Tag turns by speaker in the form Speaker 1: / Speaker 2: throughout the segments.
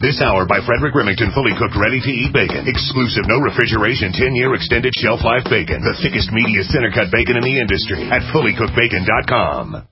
Speaker 1: This hour by Frederick Remington, fully cooked, ready-to-eat bacon. Exclusive, no refrigeration, 10-year extended shelf life bacon. The thickest, meatiest center-cut bacon in the industry at fullycookedbacon.com.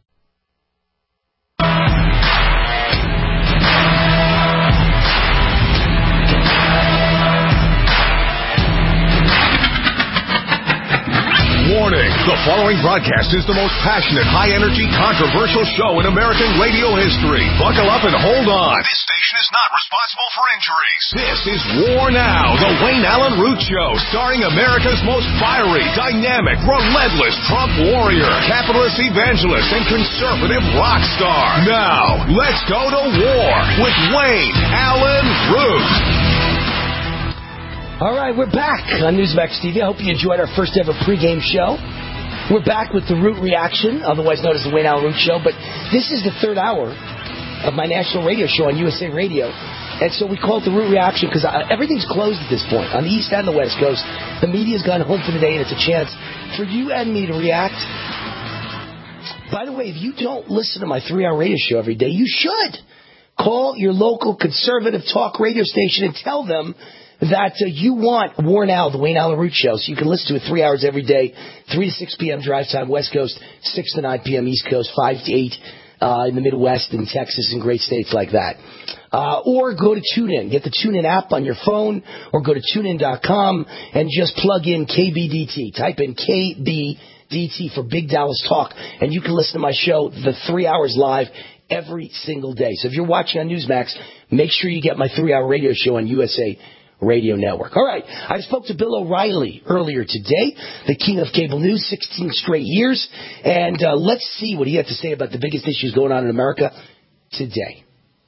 Speaker 2: Warning, the following broadcast is the most passionate, high-energy, controversial show in American radio history. Buckle up and hold on. This station is not responsible for injuries. This is War Now, the Wayne Allen Root Show, starring America's most fiery, dynamic, relentless Trump warrior, capitalist evangelist, and conservative rock star. Now, let's go to war with Wayne Allen Root.
Speaker 3: All right, we're back on Newsmax TV. I hope you enjoyed our first ever pregame show. We're back with the Root Reaction, otherwise known as the Wayne Allen Root Show. But this is the third hour of my national radio show on USA Radio. And so we call it the Root Reaction because everything's closed at this point on the East and the West Coast. The media's gone home for the day, and it's a chance for you and me to react. By the way, if you don't listen to my 3-hour radio show every day, you should. Call your local conservative talk radio station and tell them that you want War Now, the Wayne Allen Root Show, so you can listen to it 3 hours every day, 3 to 6 p.m. drive time, West Coast, 6 to 9 p.m. East Coast, 5 to 8 in the Midwest and Texas and great states like that. Or go to TuneIn. Get the TuneIn app on your phone or go to TuneIn.com and just plug in KBDT. Type in KBDT for Big Dallas Talk, and you can listen to my show, the 3 hours live, every single day. So if you're watching on Newsmax, make sure you get my 3-hour radio show on USA Radio Network. All right, I spoke to Bill O'Reilly earlier today, the king of cable news, 16 straight years, and let's see what he had to say about the biggest issues going on in America today.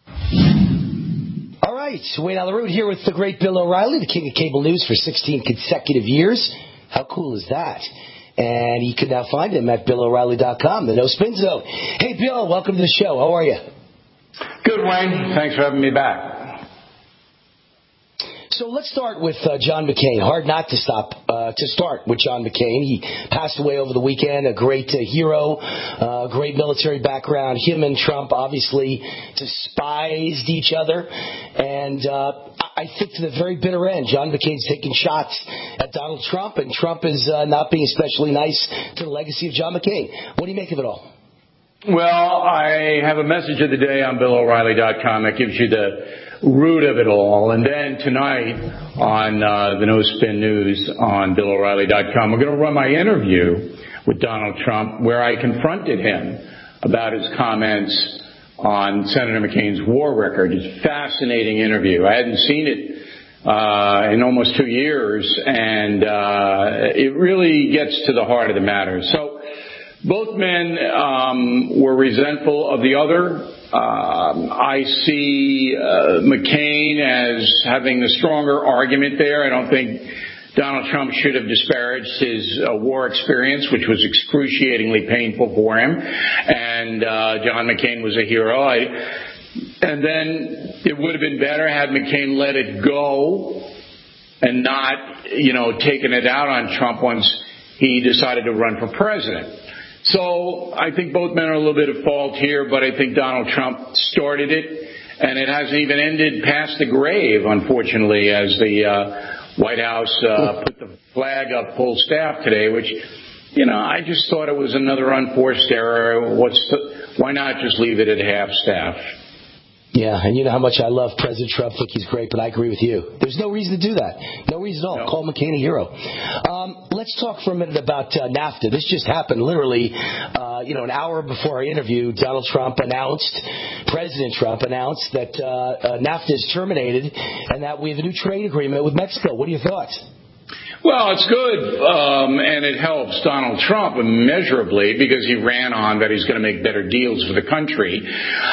Speaker 3: All right, Wayne Allen Root here with the great Bill O'Reilly, the king of cable news for 16 consecutive years. How cool is that? And you can now find him at BillO'Reilly.com, the No Spin Zone. Hey, Bill, welcome to the show. How are you?
Speaker 4: Good, Wayne. Thanks for having me back.
Speaker 3: So let's start with John McCain. Hard not to start with John McCain. He passed away over the weekend, a great hero, great military background. Him and Trump obviously despised each other. And I think to the very bitter end, John McCain's taking shots at Donald Trump, and Trump is not being especially nice to the legacy of John McCain. What do you make of it all?
Speaker 4: Well, I have a message of the day on BillO'Reilly.com that gives you the root of it all. And then tonight on the No Spin News on BillO'Reilly.com, we're going to run my interview with Donald Trump where I confronted him about his comments on Senator McCain's war record. It's a fascinating interview. I hadn't seen it in almost 2 years, and it really gets to the heart of the matter. So both men were resentful of the other. I see McCain as having the stronger argument there. I don't think Donald Trump should have disparaged his war experience, which was excruciatingly painful for him. And John McCain was a hero. And then it would have been better had McCain let it go and not, taken it out on Trump once he decided to run for president. So I think both men are a little bit at fault here, but I think Donald Trump started it, and it hasn't even ended past the grave, unfortunately, as the White House put the flag up full staff today, which, I just thought it was another unforced error. Why not just leave it at half staff?
Speaker 3: Yeah, and you know how much I love President Trump. Think he's great, but I agree with you. There's no reason to do that. No reason at all. No. Call McCain a hero. Let's talk for a minute about NAFTA. This just happened literally, an hour before our interview. President Trump announced that NAFTA is terminated and that we have a new trade agreement with Mexico. What are your thoughts?
Speaker 4: Well, it's good, and it helps Donald Trump immeasurably because he ran on that he's going to make better deals for the country.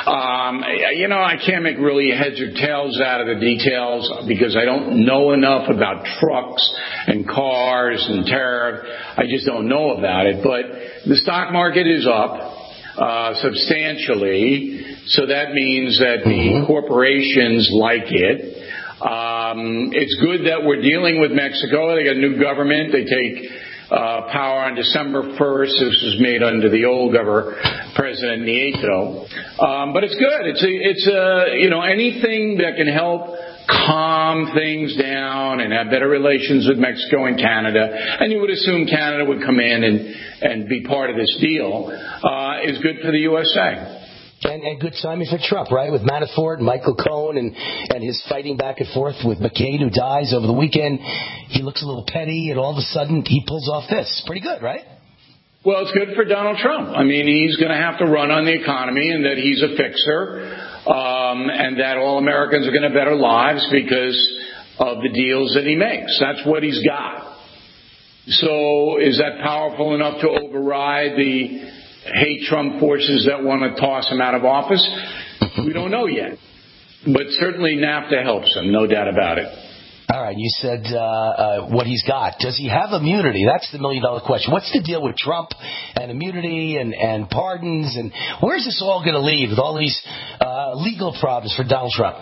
Speaker 4: I can't make really heads or tails out of the details because I don't know enough about trucks and cars and tariff. I just don't know about it. But the stock market is up substantially, so that means that the corporations like it. It's good that we're dealing with Mexico. They got a new government. They take power on December 1st. This was made under the old President Nieto. But it's good. It's anything that can help calm things down and have better relations with Mexico and Canada, and you would assume Canada would come in and be part of this deal, is good for the USA.
Speaker 3: And good timing for Trump, right? With Manafort and Michael Cohen and his fighting back and forth with McCain, who dies over the weekend. He looks a little petty, and all of a sudden he pulls off this. Pretty good, right?
Speaker 4: Well, it's good for Donald Trump. I mean, he's going to have to run on the economy, and that he's a fixer, and that all Americans are going to have better lives because of the deals that he makes. That's what he's got. So is that powerful enough to override the hate Trump forces that want to toss him out of office? We don't know yet. But certainly NAFTA helps him, no doubt about it.
Speaker 3: All right, you said what he's got. Does he have immunity? That's the million-dollar question. What's the deal with Trump and immunity and pardons? And where's this all going to lead with all these legal problems for Donald Trump?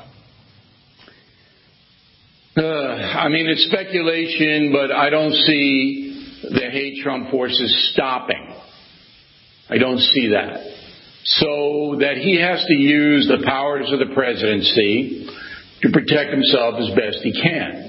Speaker 4: I mean, it's speculation, but I don't see the hate Trump forces stopping. I don't see that. So that he has to use the powers of the presidency to protect himself as best he can.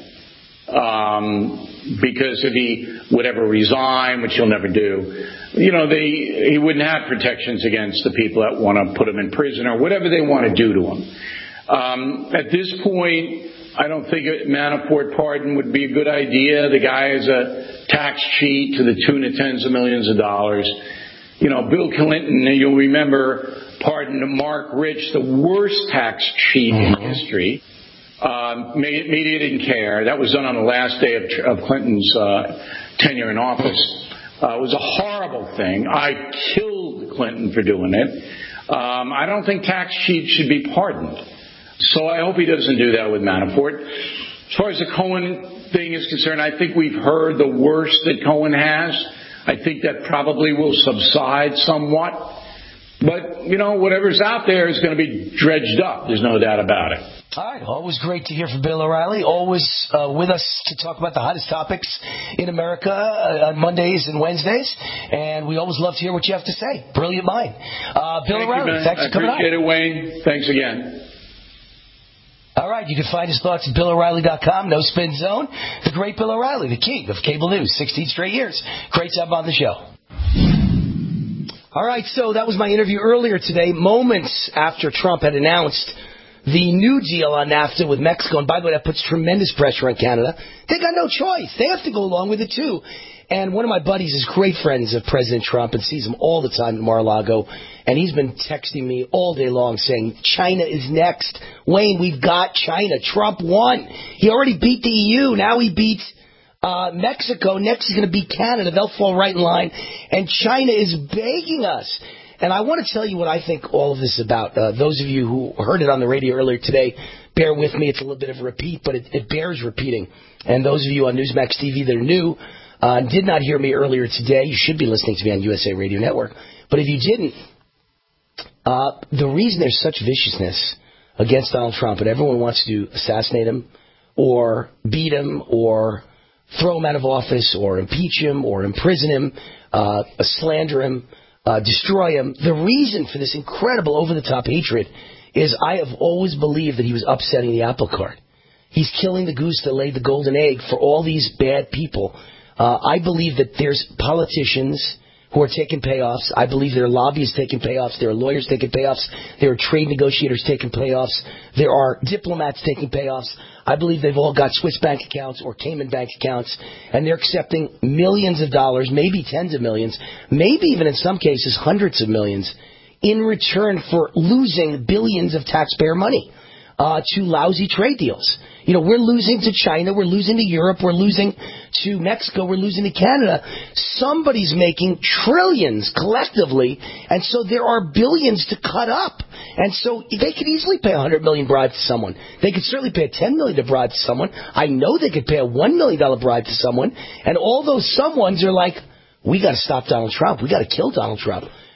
Speaker 4: Because if he would ever resign, which he'll never do, he wouldn't have protections against the people that want to put him in prison or whatever they want to do to him. At this point, I don't think a Manafort pardon would be a good idea. The guy is a tax cheat to the tune of tens of millions of dollars. Bill Clinton, you'll remember, pardoned Mark Rich, the worst tax cheat in history. Media didn't care. That was done on the last day of Clinton's tenure in office. It was a horrible thing. I killed Clinton for doing it. I don't think tax cheats should be pardoned. So I hope he doesn't do that with Manafort. As far as the Cohen thing is concerned, I think we've heard the worst that Cohen has. I think that probably will subside somewhat. But, whatever's out there is going to be dredged up. There's no doubt about it.
Speaker 3: All right. Always great to hear from Bill O'Reilly. Always with us to talk about the hottest topics in America on Mondays and Wednesdays. And we always love to hear what you have to say. Brilliant mind. Bill O'Reilly, thanks for coming on.
Speaker 4: I appreciate it, Wayne. Thanks again.
Speaker 3: All right, you can find his thoughts at BillO'Reilly.com, No Spin Zone. The great Bill O'Reilly, the king of cable news, 16 straight years. Great job on the show. All right, so that was my interview earlier today, moments after Trump had announced the new deal on NAFTA with Mexico. And by the way, that puts tremendous pressure on Canada. They got no choice. They have to go along with it, too. And one of my buddies is great friends of President Trump and sees him all the time in Mar-a-Lago. And he's been texting me all day long saying, China is next. Wayne, we've got China. Trump won. He already beat the EU. Now he beats Mexico. Next is going to beat Canada. They'll fall right in line. And China is begging us. And I want to tell you what I think all of this is about. Those of you who heard it on the radio earlier today, bear with me. It's a little bit of a repeat, but it bears repeating. And those of you on Newsmax TV that are new, did not hear me earlier today, you should be listening to me on USA Radio Network. But if you didn't, the reason there's such viciousness against Donald Trump and everyone wants to assassinate him or beat him or throw him out of office or impeach him or imprison him, slander him, destroy him, the reason for this incredible over-the-top hatred is I have always believed that he was upsetting the apple cart. He's killing the goose that laid the golden egg for all these bad people. I believe that there's politicians who are taking payoffs. I believe there are lobbyists taking payoffs. There are lawyers taking payoffs. There are trade negotiators taking payoffs. There are diplomats taking payoffs. I believe they've all got Swiss bank accounts or Cayman bank accounts, and they're accepting millions of dollars, maybe tens of millions, maybe even in some cases hundreds of millions, in return for losing billions of taxpayer money to lousy trade deals. We're losing to China, we're losing to Europe, we're losing to Mexico, we're losing to Canada. Somebody's making trillions collectively, and so there are billions to cut up. And so they could easily pay $100 million bribe to someone. They could certainly pay a $10 million bribe to someone. I know they could pay a $1 million bribe to someone. And all those someones are like, we got to stop Donald Trump. We got to kill Donald Trump.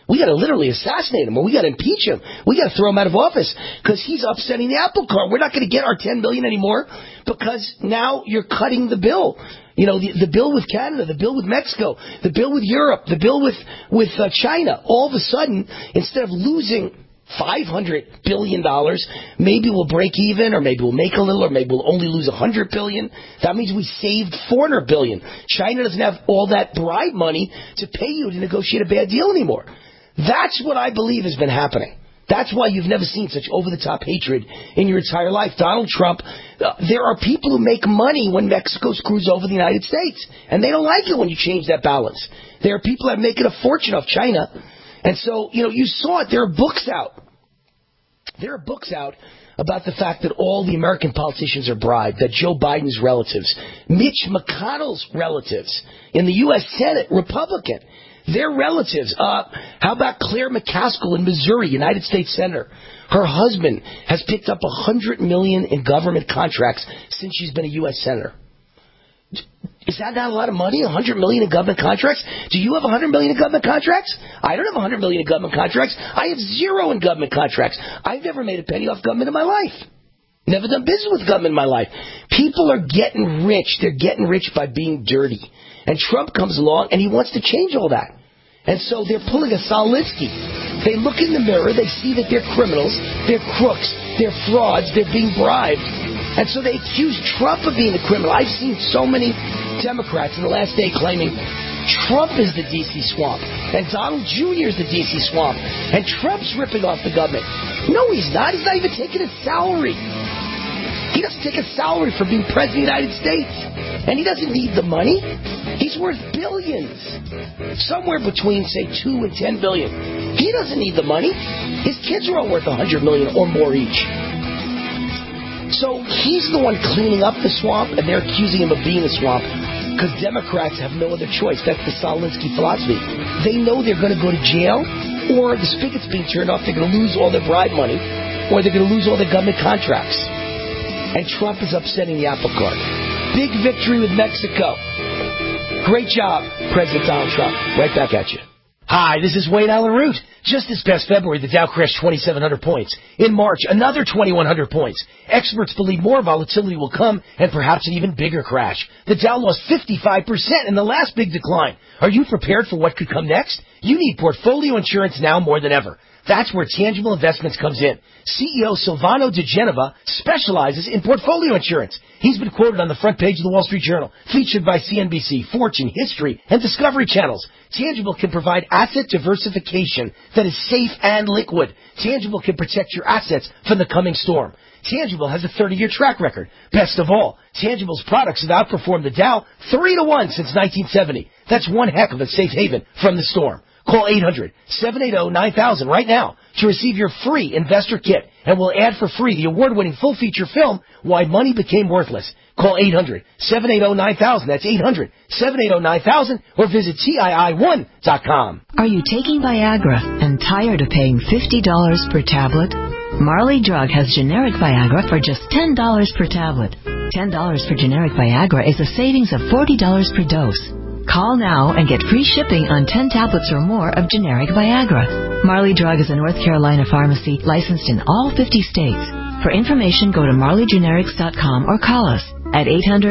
Speaker 3: We got to literally assassinate him, or we got to impeach him. We got to throw him out of office because he's upsetting the apple cart. We're not going to get our $10 billion anymore because now you're cutting the bill. You know, the bill with Canada, the bill with Mexico, the bill with Europe, the bill with China. All of a sudden, instead of losing $500 billion, maybe we'll break even, or maybe we'll make a little, or maybe we'll only lose $100 billion. That means we saved $400 billion. China doesn't have all that bribe money to pay you to negotiate a bad deal anymore. That's what I believe has been happening. That's why you've never seen such over-the-top hatred in your entire life. Donald Trump, there are people who make money when Mexico screws over the United States, and they don't like it when you change that balance. There are people that are making a fortune off China, and so, you know, you saw it. There are books out. There are books out about the fact that all the American politicians are bribed, that Joe Biden's relatives, Mitch McConnell's relatives in the U.S. Senate, Republican, their relatives. How about Claire McCaskill in Missouri, United States Senator? Her husband has picked up $100 million in government contracts since she's been a U.S. Senator. Is that not a lot of money? $100 million in government contracts? Do you have $100 million in government contracts? I don't have $100 million in government contracts. I have zero in government contracts. I've never made a penny off government in my life. Never done business with government in my life. People are getting rich. They're getting rich by being dirty. And Trump comes along, and he wants to change all that. And so they're pulling a Saul Alinsky. They look in the mirror, they see that they're criminals, they're crooks, they're frauds, they're being bribed. And so they accuse Trump of being a criminal. I've seen so many Democrats in the last day claiming Trump is the D.C. swamp, and Donald Jr. is the D.C. swamp, and Trump's ripping off the government. No, he's not. He's not even taking a salary. He doesn't take a salary for being president of the United States. And he doesn't need the money. He's worth billions. Somewhere between, say, $2 and $10 billion. He doesn't need the money. His kids are all worth $100 million or more each. So he's the one cleaning up the swamp, and they're accusing him of being a swamp because Democrats have no other choice. That's the Saul Alinsky philosophy. They know they're going to go to jail, or the spigot's being turned off. They're going to lose all their bribe money, or they're going to lose all their government contracts. And Trump is upsetting the apple cart. Big victory with Mexico. Great job, President Donald Trump. Right back at you. Hi, this is Wayne Allen Root. Just this past February, the Dow crashed 2,700 points. In March, another 2,100 points. Experts believe more volatility will come and perhaps an even bigger crash. The Dow lost 55% in the last big decline. Are you prepared for what could come next? You need portfolio insurance now more than ever. That's where Tangible Investments comes in. CEO Silvano De Genova specializes in portfolio insurance. He's been quoted on the front page of the Wall Street Journal, featured by CNBC, Fortune, History, and Discovery Channels. Tangible can provide asset diversification that is safe and liquid. Tangible can protect your assets from the coming storm. Tangible has a 30-year track record. Best of all, Tangible's products have outperformed the Dow 3-1 since 1970. That's one heck of a safe haven from the storm. Call 800-780-9000 right now to receive your free investor kit, and we'll add for free the award-winning full-feature film, Why Money Became Worthless. Call 800-780-9000. That's 800-780-9000, or visit TII1.com.
Speaker 5: Are you taking Viagra and tired of paying $50 per tablet? Marley Drug has generic Viagra for just $10 per tablet. $10 for generic Viagra is a savings of $40 per dose. Call now and get free shipping on 10 tablets or more of generic Viagra. Marley Drug is a North Carolina pharmacy licensed in all 50 states. For information, go to marleygenerics.com or call us at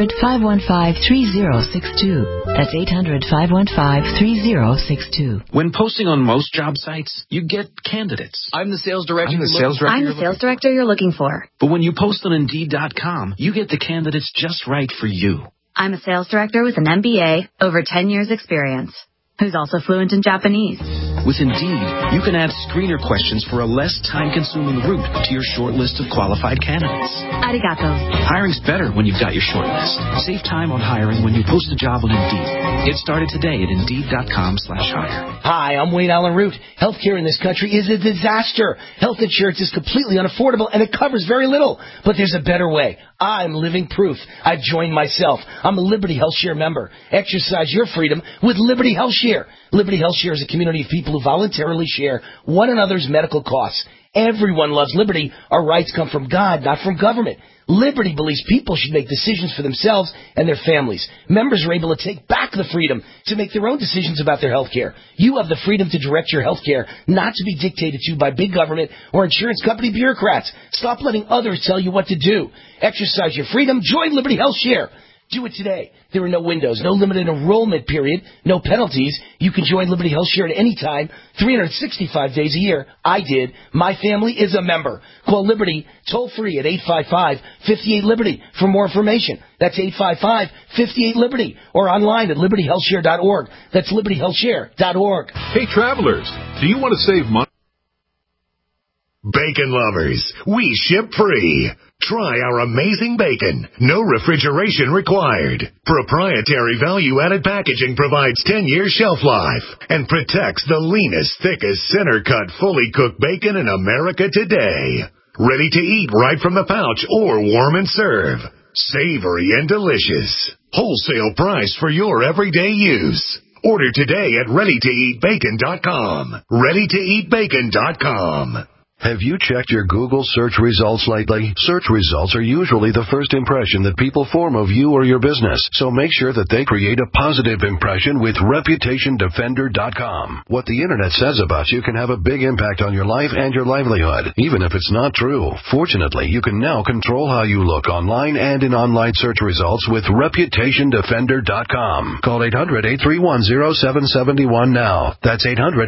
Speaker 5: 800-515-3062. That's 800-515-3062.
Speaker 6: When posting on most job sites, you get candidates.
Speaker 7: I'm the sales director.
Speaker 8: I'm the sales director you're looking for.
Speaker 6: But when you post on Indeed.com, you get the candidates just right for you.
Speaker 8: I'm a sales director with an MBA, over 10 years experience, who's also fluent in Japanese.
Speaker 6: With Indeed, you can add screener questions for a less time-consuming route to your short list of qualified candidates.
Speaker 8: Arigato.
Speaker 6: Hiring's better when you've got your short list. Save time on hiring when you post a job on Indeed. Get started today at Indeed.com/hire.
Speaker 3: Hi, I'm Wayne Allen Root. Healthcare in this country is a disaster. Health insurance is completely unaffordable, and it covers very little. But there's a better way. I'm living proof. I've joined myself. I'm a Liberty Health Share member. Exercise your freedom with Liberty Health Share. Liberty Health Share is a community of people who voluntarily share one another's medical costs. Everyone loves liberty. Our rights come from God, not from government. Liberty believes people should make decisions for themselves and their families. Members are able to take back the freedom to make their own decisions about their health care. You have the freedom to direct your health care, not to be dictated to by big government or insurance company bureaucrats. Stop letting others tell you what to do. Exercise your freedom. Join Liberty Health Share. Do it today. There are no windows, no limited enrollment period, no penalties. You can join Liberty Health Share at any time, 365 days a year. I did. My family is a member. Call Liberty toll-free at 855-58-LIBERTY for more information. That's 855-58-LIBERTY or online at libertyhealthshare.org. That's libertyhealthshare.org.
Speaker 2: Hey, travelers, do you want to save money?
Speaker 1: Bacon lovers, we ship free. Try our amazing bacon. No refrigeration required. Proprietary value-added packaging provides 10-year shelf life and protects the leanest, thickest, center-cut, fully cooked bacon in America today. Ready to eat right from the pouch or warm and serve. Savory and delicious. Wholesale price for your everyday use. Order today at ReadyToEatBacon.com. ReadyToEatBacon.com.
Speaker 7: Have you checked your Google search results lately? Search results are usually the first impression that people form of you or your business, so make sure that they create a positive impression with ReputationDefender.com. What the Internet says about you can have a big impact on your life and your livelihood, even if it's not true. Fortunately, you can now control how you look online and in online search results with ReputationDefender.com. Call 800-831-0771 now. That's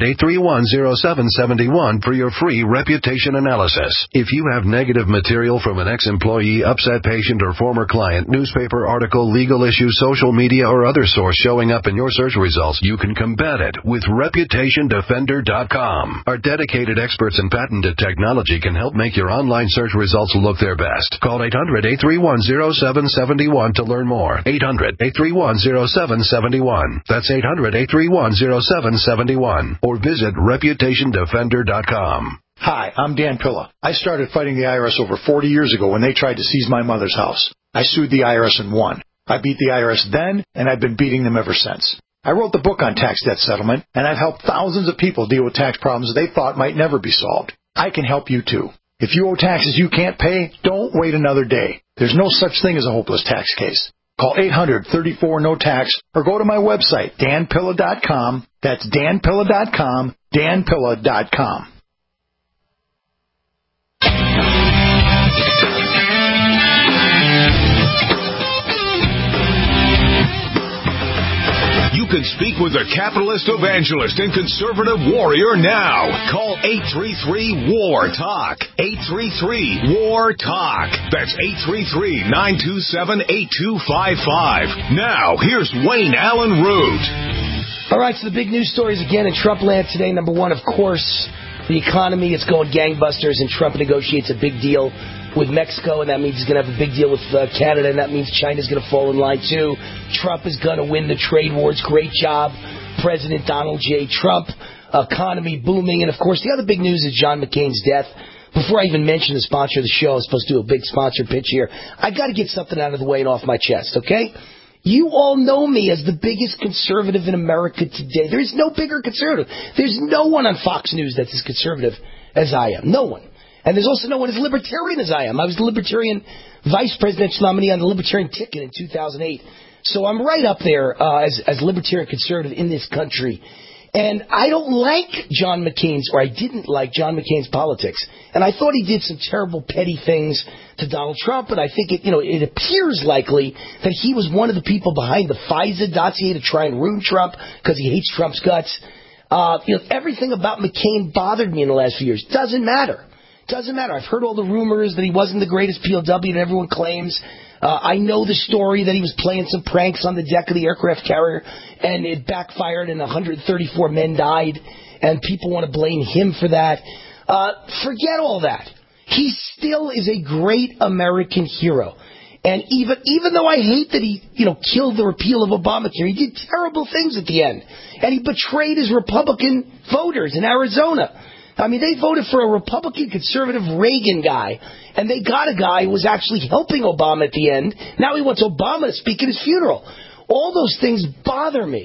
Speaker 7: 800-831-0771 for your free reputation analysis. If you have negative material from an ex-employee, upset patient, or former client, newspaper article, legal issue, social media, or other source showing up in your search results, you can combat it with ReputationDefender.com. Our dedicated experts in patented technology can help make your online search results look their best. Call 800-831-0771 to learn more. 800-831-0771. That's 800-831-0771. Or visit ReputationDefender.com.
Speaker 9: Hi, I'm Dan Pilla. I started fighting the IRS over 40 years ago when they tried to seize my mother's house. I sued the IRS and won. I beat the IRS then, and I've been beating them ever since. I wrote the book on tax debt settlement, and I've helped thousands of people deal with tax problems they thought might never be solved. I can help you too. If you owe taxes you can't pay, don't wait another day. There's no such thing as a hopeless tax case. Call 800-34-NO-TAX or go to my website, danpilla.com. That's danpilla.com, danpilla.com.
Speaker 2: You can speak with a capitalist evangelist and conservative warrior now. Call 833-WAR-TALK. 833-WAR-TALK. That's 833-927-8255. Now, here's Wayne Allen Root.
Speaker 3: All right, so the big news stories again in Trump land today. Number one, of course, the economy. It's going gangbusters, and Trump negotiates a big deal with Mexico, and that means he's going to have a big deal with Canada, and that means China's going to fall in line too. Trump is going to win the trade wars. Great job, President Donald J. Trump. Economy booming. And, of course, the other big news is John McCain's death. Before I even mention the sponsor of the show, I was supposed to do a big sponsor pitch here. I got to get something out of the way and off my chest, okay? You all know me as the biggest conservative in America today. There is no bigger conservative. There's no one on Fox News that's as conservative as I am. No one. And there's also no one as libertarian as I am. I was the Libertarian vice presidential nominee on the Libertarian ticket in 2008. So I'm right up there as Libertarian conservative in this country. And I don't like John McCain's, or I didn't like John McCain's politics. And I thought he did some terrible, petty things to Donald Trump. But I think it appears likely that he was one of the people behind the FISA dossier to try and ruin Trump because he hates Trump's guts. Everything about McCain bothered me in the last few years. Doesn't matter. Doesn't matter. I've heard all the rumors that he wasn't the greatest POW that everyone claims. I know the story that he was playing some pranks on the deck of the aircraft carrier, and it backfired and 134 men died, and people want to blame him for that. Forget all that. He still is a great American hero. And even though I hate that he, killed the repeal of Obamacare, he did terrible things at the end. And he betrayed his Republican voters in Arizona. I mean, they voted for a Republican conservative Reagan guy, and they got a guy who was actually helping Obama at the end. Now he wants Obama to speak at his funeral. All those things bother me.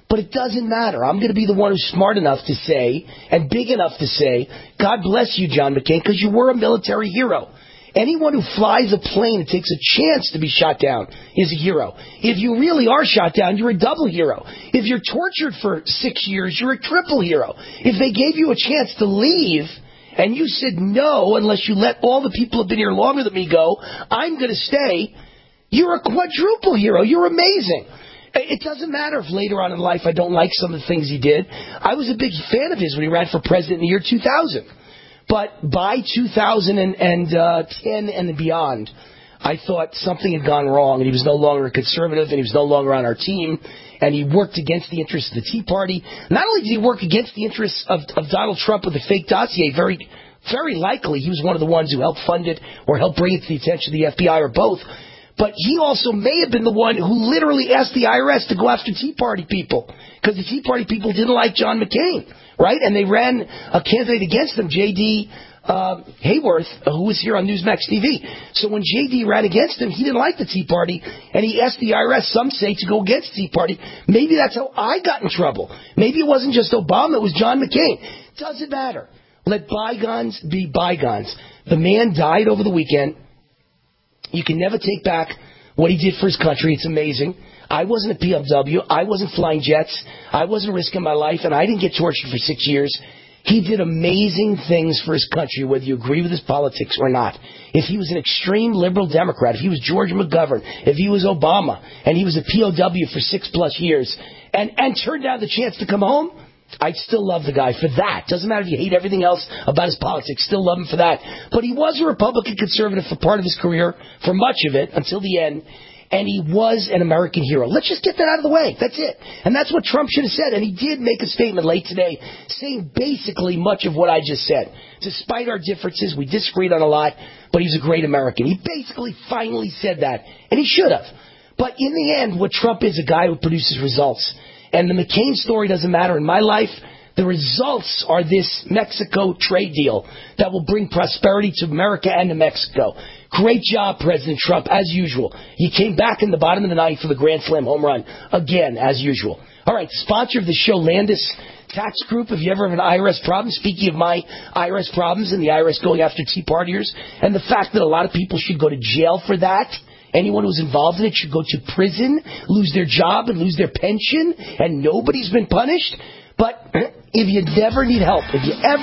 Speaker 3: But it doesn't matter. I'm going to be the one who's smart enough to say, and big enough to say, God bless you, John McCain, because you were a military hero. Anyone who flies a plane and takes a chance to be shot down is a hero. If you really are shot down, you're a double hero. If you're tortured for 6 years, you're a triple hero. If they gave you a chance to leave and you said no unless you let all the people who have been here longer than me go, I'm going to stay, you're a quadruple hero. You're amazing. It doesn't matter if later on in life I don't like some of the things he did. I was a big fan of his when he ran for president in the year 2000. But by 2010 and beyond, I thought something had gone wrong, and he was no longer a conservative, and he was no longer on our team, and he worked against the interests of the Tea Party. Not only did he work against the interests of Donald Trump with the fake dossier, very, very likely he was one of the ones who helped fund it or helped bring it to the attention of the FBI or both. But he also may have been the one who literally asked the IRS to go after Tea Party people, because the Tea Party people didn't like John McCain, right? And they ran a candidate against him, J.D. Hayworth, who was here on Newsmax TV. So when J.D. ran against him, he didn't like the Tea Party, and he asked the IRS, some say, to go against the Tea Party. Maybe that's how I got in trouble. Maybe it wasn't just Obama, it was John McCain. Doesn't matter. Let bygones be bygones. The man died over the weekend. You can never take back what he did for his country. It's amazing. I wasn't a PFW. I wasn't flying jets. I wasn't risking my life, and I didn't get tortured for 6 years. He did amazing things for his country, whether you agree with his politics or not. If he was an extreme liberal Democrat, if he was George McGovern, if he was Obama, and he was a POW for 6+ years, and turned down the chance to come home, I'd still love the guy for that. Doesn't matter if you hate everything else about his politics. Still love him for that. But he was a Republican conservative for part of his career, for much of it, until the end. And he was an American hero. Let's just get that out of the way. That's it. And that's what Trump should have said. And he did make a statement late today saying basically much of what I just said. Despite our differences, we disagreed on a lot, but he's a great American. He basically finally said that. And he should have. But in the end, what Trump is, a guy who produces results. And the McCain story doesn't matter. In my life, the results are this Mexico trade deal that will bring prosperity to America and to Mexico. Great job, President Trump, as usual. You came back in the bottom of the ninth for the Grand Slam home run, again, as usual. All right, sponsor of the show, Landis Tax Group. If you ever have an IRS problem, speaking of my IRS problems and the IRS going after Tea Partiers, and the fact that a lot of people should go to jail for that, anyone who's involved in it should go to prison, lose their job and lose their pension, and nobody's been punished. But if you ever need help with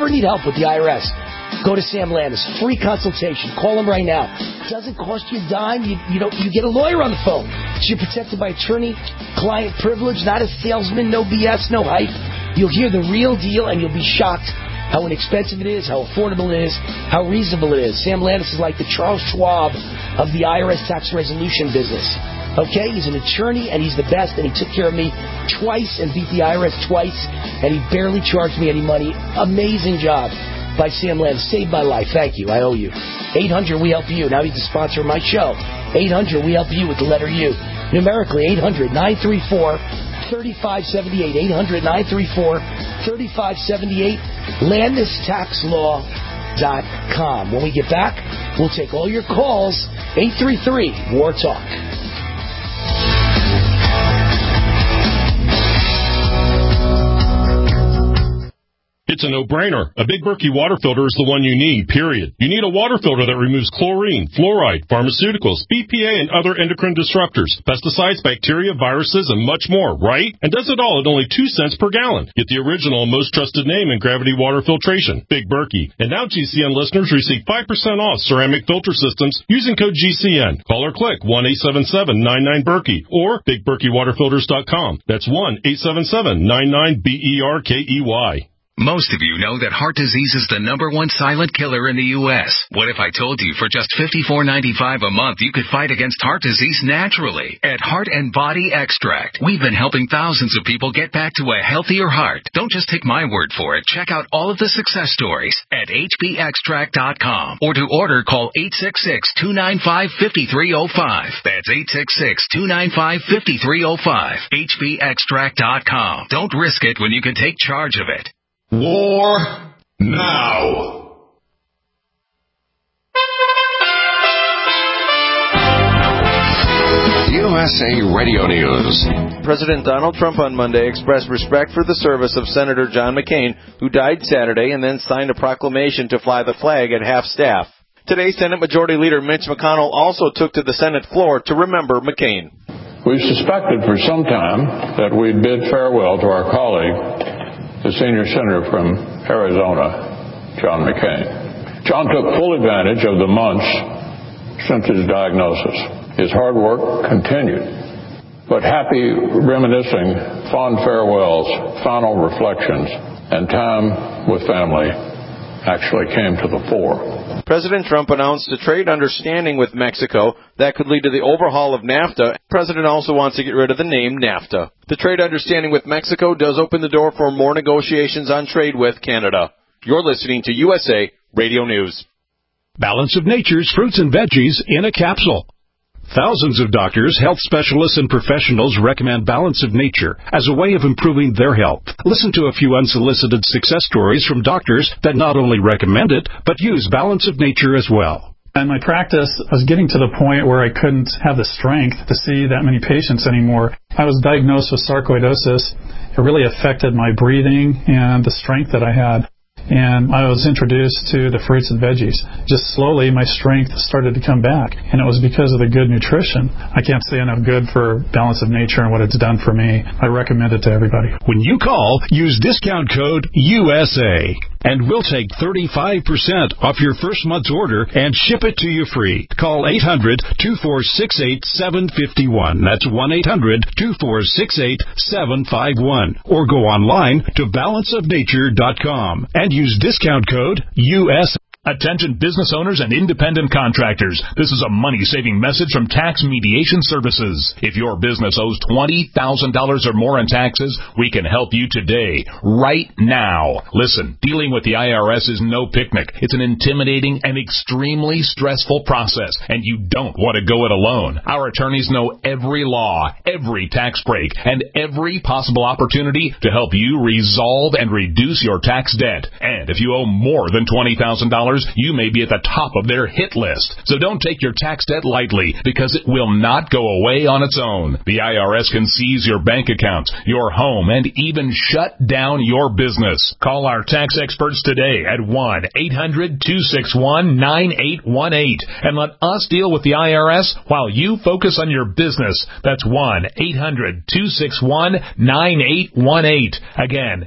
Speaker 3: the IRS, go to Sam Landis. Free consultation. Call him right now. Doesn't cost you a dime. You get a lawyer on the phone. So you're protected by attorney-client privilege, not a salesman, no BS, no hype. You'll hear the real deal, and you'll be shocked how inexpensive it is, how affordable it is, how reasonable it is. Sam Landis is like the Charles Schwab of the IRS tax resolution business. Okay, he's an attorney, and he's the best, and he took care of me twice and beat the IRS twice, and he barely charged me any money. Amazing job by Sam Landis. Saved my life. Thank you. I owe you. 800-WE-HELP-YOU. Now he's the sponsor of my show. 800-WE-HELP-YOU with the letter U. Numerically, 800-934-3578. 800-934-3578. LandisTaxLaw.com. When we get back, we'll take all your calls. 833-WAR-TALK.
Speaker 10: It's a no-brainer. A Big Berkey water filter is the one you need, period. You need a water filter that removes chlorine, fluoride, pharmaceuticals, BPA, and other endocrine disruptors, pesticides, bacteria, viruses, and much more, right? And does it all at only 2 cents per gallon. Get the original and most trusted name in gravity water filtration, Big Berkey. And now GCN listeners receive 5% off ceramic filter systems using code GCN. Call or click 1-877-99-BERKEY or BigBerkeyWaterFilters.com. That's 1-877-99-BERKEY.
Speaker 11: Most of you know that heart disease is the #1 silent killer in the U.S. What if I told you for just $54.95 a month you could fight against heart disease naturally at Heart and Body Extract? We've been helping thousands of people get back to a healthier heart. Don't just take my word for it. Check out all of the success stories at hbextract.com or to order call 866-295-5305. That's 866-295-5305. hbextract.com. Don't risk it when you can take charge of it.
Speaker 2: War now.
Speaker 7: You
Speaker 2: USA Radio News.
Speaker 12: President Donald Trump on Monday expressed respect for the service of Senator John McCain, who died Saturday and then signed a proclamation to fly the flag at half-staff. Today, Senate Majority Leader Mitch McConnell also took to the Senate floor to remember McCain.
Speaker 13: We've suspected for some time that we'd bid farewell to our colleague, the senior senator from Arizona, John McCain. John took full advantage of the months since his diagnosis. His hard work continued, but happy reminiscing, fond farewells, final reflections, and time with family actually came to the fore.
Speaker 12: President Trump announced a trade understanding with Mexico that could lead to the overhaul of NAFTA. The president also wants to get rid of the name NAFTA. The trade understanding with Mexico does open the door for more negotiations on trade with Canada. You're listening to USA Radio News.
Speaker 14: Balance of Nature's fruits and veggies in a capsule. Thousands of doctors, health specialists, and professionals recommend Balance of Nature as a way of improving their health. Listen to a few unsolicited success stories from doctors that not only recommend it, but use Balance of Nature as well.
Speaker 15: In my practice, I was getting to the point where I couldn't have the strength to see that many patients anymore. I was diagnosed with sarcoidosis. It really affected my breathing and the strength that I had. And I was introduced to the fruits and veggies. Just slowly, my strength started to come back, and it was because of the good nutrition. I can't say enough good for Balance of Nature and what it's done for me. I recommend it to everybody.
Speaker 14: When you call, use discount code USA, and we'll take 35% off your first month's order and ship it to you free. Call 800-246-8751. That's 1-800-246-8751. Or go online to balanceofnature.com and use discount code USA.
Speaker 16: Attention business owners and independent contractors. This is a money-saving message from Tax Mediation Services. If your business owes $20,000 or more in taxes, we can help you today, right now. Listen, dealing with the IRS is no picnic. It's an intimidating and extremely stressful process, and you don't want to go it alone. Our attorneys know every law, every tax break, and every possible opportunity to help you resolve and reduce your tax debt. And if you owe more than $20,000, you may be at the top of their hit list. So don't take your tax debt lightly, because it will not go away on its own. The IRS can seize your bank accounts, your home, and even shut down your business. Call our tax experts today at 1-800-261-9818 and let us deal with the IRS while you focus on your business. That's 1-800-261-9818. Again,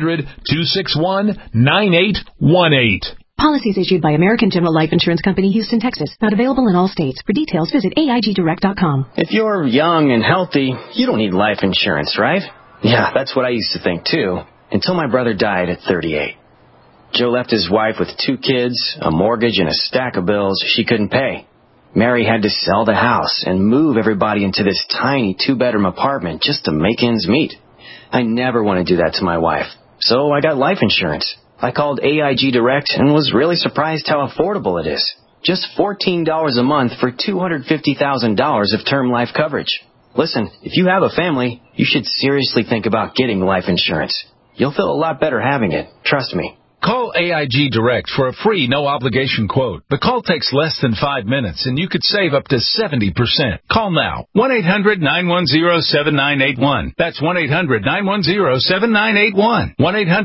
Speaker 16: 800-261-9818.
Speaker 17: Policies issued by American General Life Insurance Company, Houston, Texas. Not available in all states. For details, visit AIGDirect.com.
Speaker 18: If you're young and healthy, you don't need life insurance, right? Yeah, that's what I used to think, too. Until my brother died at 38. Joe left his wife with 2 kids, a mortgage, and a stack of bills she couldn't pay. Mary had to sell the house and move everybody into this tiny 2-bedroom apartment just to make ends meet. I never want to do that to my wife, so I got life insurance. I called AIG Direct and was really surprised how affordable it is. Just $14 a month for $250,000 of term life coverage. Listen, if you have a family, you should seriously think about getting life insurance. You'll feel a lot better having it. Trust me.
Speaker 19: Call AIG Direct for a free, no-obligation quote. The call takes less than 5 minutes, and you could save up to 70%. Call now. 1-800-910-7981. That's 1-800-910-7981.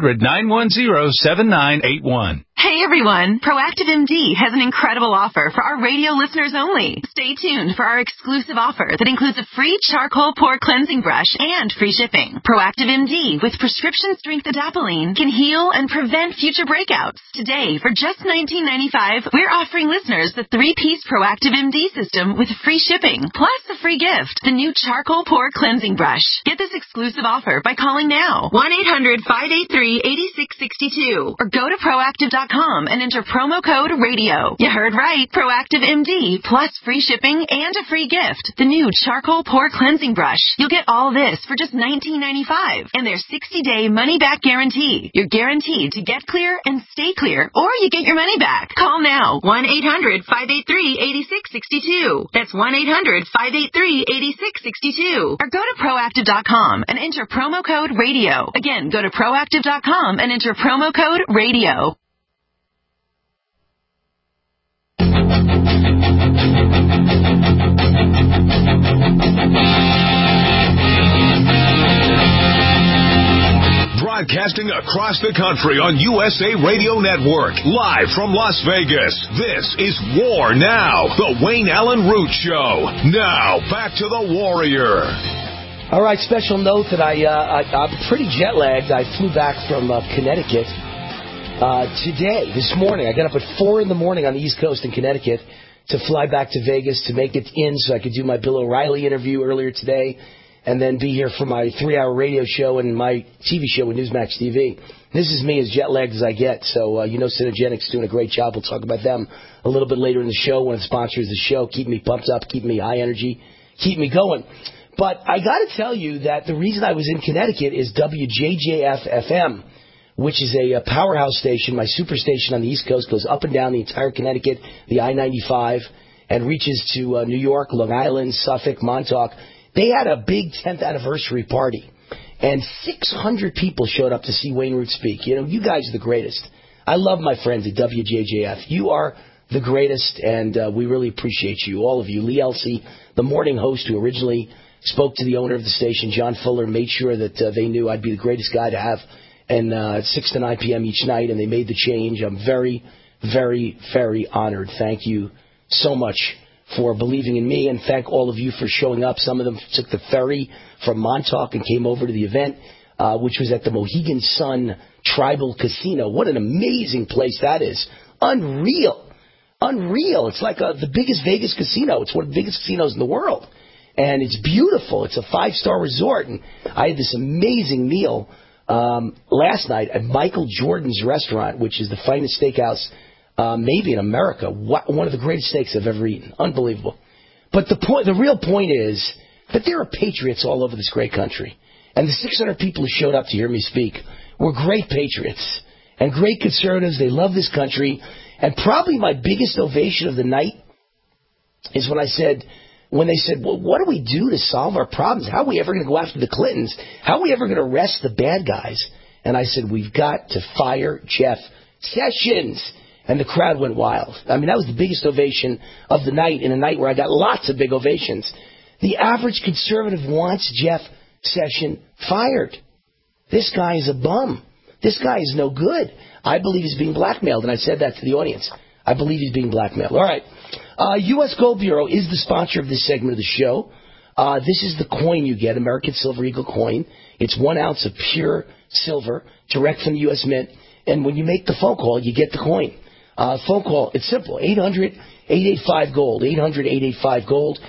Speaker 19: 1-800-910-7981.
Speaker 20: Hey everyone, Proactive MD has an incredible offer for our radio listeners only. Stay tuned for our exclusive offer that includes a free charcoal pore cleansing brush and free shipping. Proactive MD with prescription strength adapalene can heal and prevent future breakouts. Today, for just $19.95, we're offering listeners the 3-piece Proactive MD system with free shipping, plus a free gift, the new charcoal pore cleansing brush. Get this exclusive offer by calling now, 1-800-583-8662, or go to proactive.com and enter promo code RADIO. You heard right. Proactive MD plus free shipping and a free gift. The new charcoal pore cleansing brush. You'll get all this for just $19.95 and their 60-day money-back guarantee. You're guaranteed to get clear and stay clear, or you get your money back. Call now. 1-800-583-8662. That's 1-800-583-8662. Or go to proactive.com and enter promo code RADIO. Again, go to proactive.com and enter promo code RADIO.
Speaker 2: Broadcasting across the country on USA Radio Network. Live from Las Vegas. This is War Now, the Wayne Allen Root Show. Now, back to the Warrior.
Speaker 3: All right, special note that I'm pretty jet-lagged. I flew back from Connecticut this morning. I got up at 4 in the morning on the East Coast in Connecticut to fly back to Vegas to make it in so I could do my Bill O'Reilly interview earlier today and then be here for my 3-hour radio show and my TV show with Newsmax TV. This is me as jet-lagged as I get, so Synergenics doing a great job. We'll talk about them a little bit later in the show, one of the sponsors of the show, keeping me pumped up, keeping me high energy, keep me going. But I got to tell you that the reason I was in Connecticut is WJJF-FM, which is a powerhouse station, my superstation on the East Coast, goes up and down the entire Connecticut, the I-95, and reaches to New York, Long Island, Suffolk, Montauk. They had a big 10th anniversary party, and 600 people showed up to see Wayne Root speak. You guys are the greatest. I love my friends at WJJF. You are the greatest, and we really appreciate you, all of you. Lee Elsey, the morning host who originally spoke to the owner of the station, John Fuller, made sure that they knew I'd be the greatest guy to have, and 6 to 9 p.m. each night, and they made the change. I'm very, very, very honored. Thank you so much for believing in me, and thank all of you for showing up. Some of them took the ferry from Montauk and came over to the event, which was at the Mohegan Sun Tribal Casino. What an amazing place that is. Unreal. It's like the biggest Vegas casino. It's one of the biggest casinos in the world. And it's beautiful. It's a 5-star resort. And I had this amazing meal last night at Michael Jordan's restaurant, which is the finest steakhouse maybe in America. One of the greatest steaks I've ever eaten. Unbelievable. But the real point is that there are patriots all over this great country. And the 600 people who showed up to hear me speak were great patriots and great conservatives. They love this country. And probably my biggest ovation of the night is when they said, well, what do we do to solve our problems? How are we ever going to go after the Clintons? How are we ever going to arrest the bad guys? And I said, we've got to fire Jeff Sessions. And the crowd went wild. I mean, that was the biggest ovation of the night, in a night where I got lots of big ovations. The average conservative wants Jeff Sessions fired. This guy is a bum. This guy is no good. I believe he's being blackmailed, and I said that to the audience. I believe he's being blackmailed. All right. U.S. Gold Bureau is the sponsor of this segment of the show. This is the coin you get, American Silver Eagle coin. It's 1 ounce of pure silver, direct from the U.S. Mint. And when you make the phone call, you get the coin. Phone call, it's simple, 800-885-GOLD, 800-885-GOLD,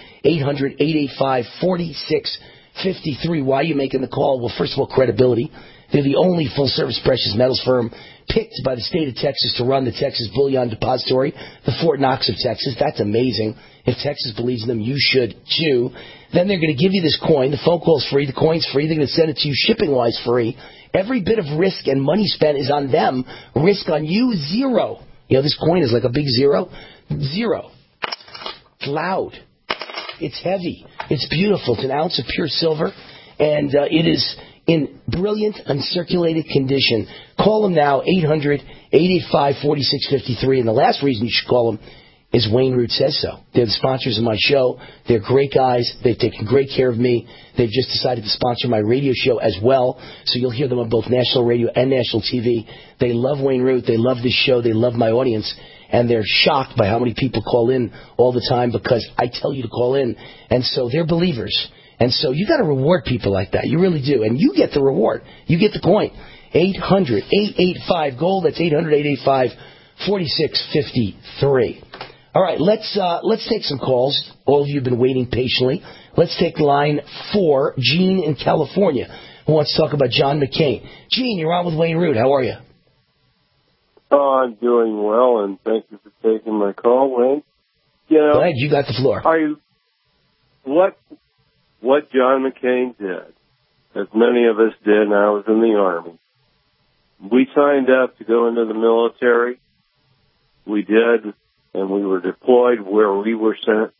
Speaker 3: 800-885-4653. Why are you making the call? Well, first of all, credibility. They're the only full-service precious metals firm picked by the state of Texas to run the Texas Bullion Depository, the Fort Knox of Texas. That's amazing. If Texas believes in them, you should too. Then they're going to give you this coin. The phone call's free. The coin's free. They're going to send it to you shipping-wise free. Every bit of risk and money spent is on them. Risk on you, zero. This coin is like a big zero. Zero. It's loud. It's heavy. It's beautiful. It's 1 ounce of pure silver. And it is in brilliant, uncirculated condition. Call them now, 800-885-4653. And the last reason you should call them is Wayne Root Says So. They're the sponsors of my show. They're great guys. They've taken great care of me. They've just decided to sponsor my radio show as well. So you'll hear them on both national radio and national TV. They love Wayne Root. They love this show. They love my audience. And they're shocked by how many people call in all the time because I tell you to call in. And so they're believers. And so you got to reward people like that. You really do. And you get the reward. You get the coin. 800-885-GOLD. That's 800-885-4653. All right, let's take some calls. All of you have been waiting patiently. Let's take line 4, Gene in California, who wants to talk about John McCain. Gene, you're on with Wayne Root. How are you?
Speaker 21: Oh, I'm doing well, and thank you for taking my call, Wayne.
Speaker 3: Go ahead, you got the floor.
Speaker 21: What John McCain did, as many of us did, and I was in the Army, we signed up to go into the military. We did, and we were deployed where we were sent.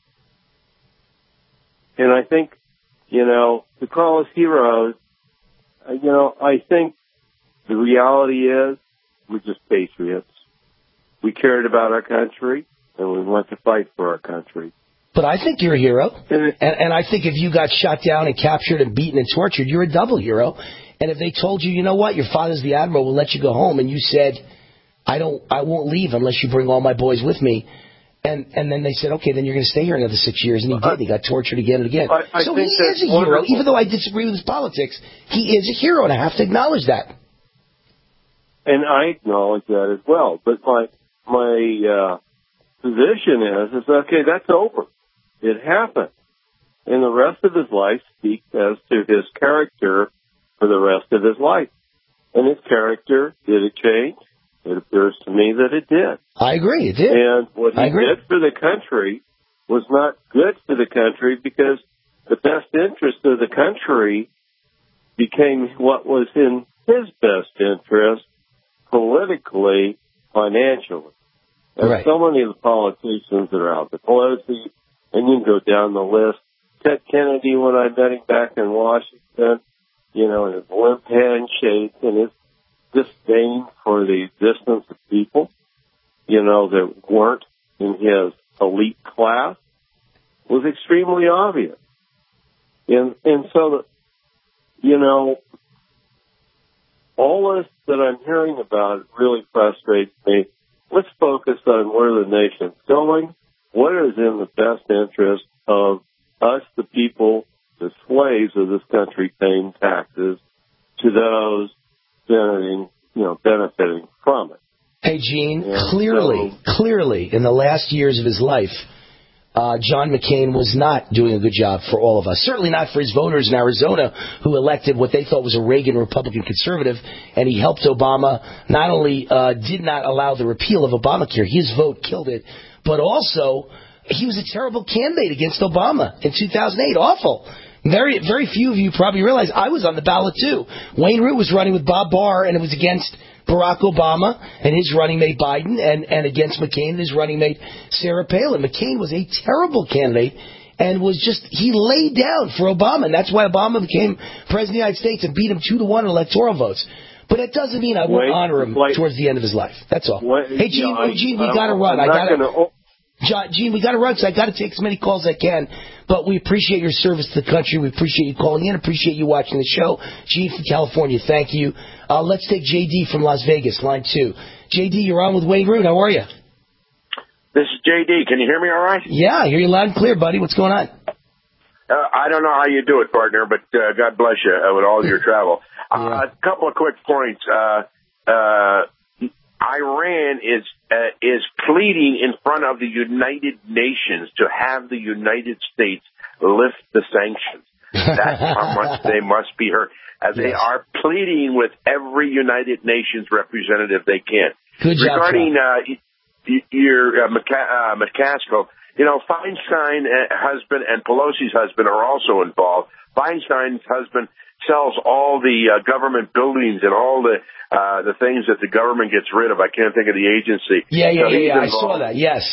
Speaker 21: And I think, to call us heroes, I think the reality is we're just patriots. We cared about our country, and we went to fight for our country.
Speaker 3: But I think you're a hero. And I think if you got shot down and captured and beaten and tortured, you're a double hero. And if they told you, you know what, your father's the admiral, we'll let you go home, and you said, I won't leave unless you bring all my boys with me. And then they said, okay, then you're going to stay here another 6 years. And he did. He got tortured again and again. So he is a hero. Even though I disagree with his politics, he is a hero, and I have to acknowledge that.
Speaker 21: And I acknowledge that as well. But my position is okay, that's over. It happened. And the rest of his life speaks as to his character for the rest of his life. And his character, did it change? It appears to me that it did.
Speaker 3: I agree, it did.
Speaker 21: And what he did for the country was not good for the country because the best interest of the country became what was in his best interest politically, financially. And so many of the politicians that are out there, Pelosi, and you can go down the list. Ted Kennedy, when I met him back in Washington, and his limp handshake and his disdain for the existence of people, that weren't in his elite class was extremely obvious. And so, all this that I'm hearing about really frustrates me. Let's focus on where the nation's going, what is in the best interest of us, the people, the slaves of this country, paying taxes to those benefiting from it.
Speaker 3: Hey, Gene, clearly, in the last years of his life, John McCain was not doing a good job for all of us. Certainly not for his voters in Arizona who elected what they thought was a Reagan Republican conservative, and he helped Obama. Not only did not allow the repeal of Obamacare, his vote killed it, but also he was a terrible candidate against Obama in 2008. Awful. Very, very few of you probably realize I was on the ballot too. Wayne Root was running with Bob Barr, and it was against Barack Obama and his running mate Biden, and against McCain and his running mate Sarah Palin. McCain was a terrible candidate and he laid down for Obama, and that's why Obama became president of the United States and beat him 2-1 in electoral votes. But that doesn't mean I won't honor him towards the end of his life. That's all. Hey, Gene, we got to run. Gene, we got to run, so I got to take as many calls as I can. But we appreciate your service to the country. We appreciate you calling in. Appreciate you watching the show. Gene from California, thank you. Let's take JD from Las Vegas, line 2. JD, you're on with Wayne Root. How are you?
Speaker 4: This is JD. Can you hear me all right?
Speaker 3: Yeah, I hear you loud and clear, buddy. What's going on?
Speaker 4: I don't know how you do it, partner, but God bless you with all your travel. A couple of quick points. Iran is pleading in front of the United Nations to have the United States lift the sanctions. That's how much they must be hurt. They are pleading with every United Nations representative they can.
Speaker 3: Good job,
Speaker 4: regarding your McCaskill, Feinstein husband and Pelosi's husband are also involved. Feinstein's husband sells all the government buildings and all the things that the government gets rid of. I can't think of the agency.
Speaker 3: Yeah. I saw that. Yes.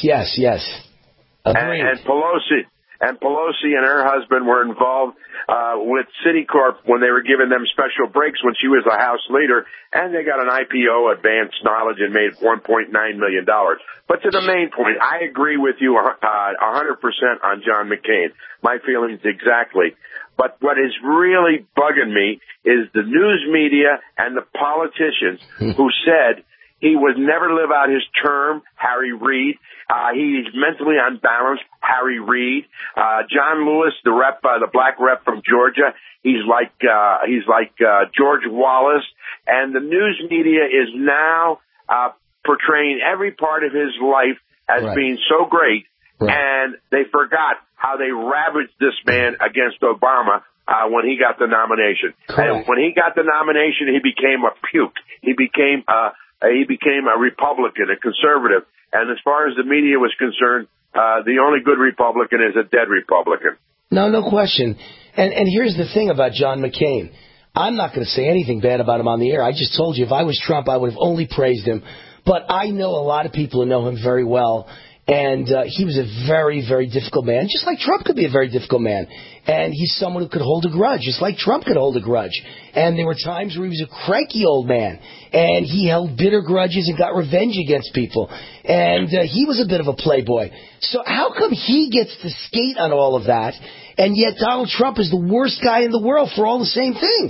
Speaker 3: Agreed.
Speaker 4: And Pelosi and her husband were involved with Citicorp when they were giving them special breaks when she was the House leader, and they got an IPO, advanced knowledge, and made $1.9 million. But to the main point, I agree with you 100% on John McCain. My feelings exactly. But what is really bugging me is the news media and the politicians who said he would never live out his term, Harry Reid. He's mentally unbalanced, Harry Reid. John Lewis, the black rep from Georgia, he's like George Wallace. And the news media is now portraying every part of his life as being so great. And they forgot how they ravaged this man against Obama when he got the nomination. And when he got the nomination, he became a puke. He became a Republican, a conservative. And as far as the media was concerned, the only good Republican is a dead Republican.
Speaker 3: No question. And here's the thing about John McCain. I'm not going to say anything bad about him on the air. I just told you if I was Trump, I would have only praised him. But I know a lot of people who know him very well. And he was a very, very difficult man, just like Trump could be a very difficult man. And he's someone who could hold a grudge, just like Trump could hold a grudge. And there were times where he was a cranky old man, and he held bitter grudges and got revenge against people. And he was a bit of a playboy. So how come he gets to skate on all of that, and yet Donald Trump is the worst guy in the world for all the same things?